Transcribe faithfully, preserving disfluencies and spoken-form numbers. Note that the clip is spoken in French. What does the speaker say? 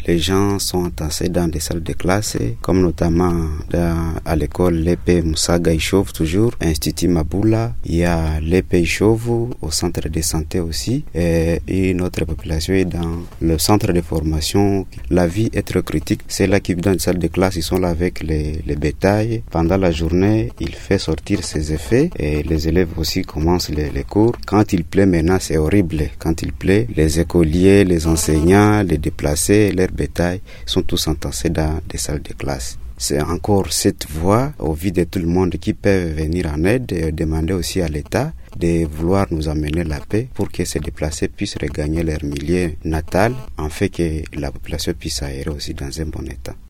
les gens sont entassés dans des salles de classe, comme notamment dans, à l'école l'E P Moussaga Ishov toujours, Institut Maboula, il y a l'E P Ishov au centre de santé aussi, et, et notre population est dans le centre de formation. La vie est très critique, c'est là qui vivent dans une salle de classe, ils sont là avec les, les bétails. Pendant la journée, il fait sortir ses effets et les élèves aussi commencent les, les cours. Quand il pleut maintenant, c'est horrible. Quand il pleut, les écoliers, les enseignants, les déplacés, leurs bétails sont tous entassés dans des salles de classe. C'est encore cette voie, au vu de tout le monde, qui peut venir en aide et demander aussi à l'État de vouloir nous amener la paix pour que ces déplacés puissent regagner leur milieu natal, en fait que la population puisse aérer aussi dans un bon état.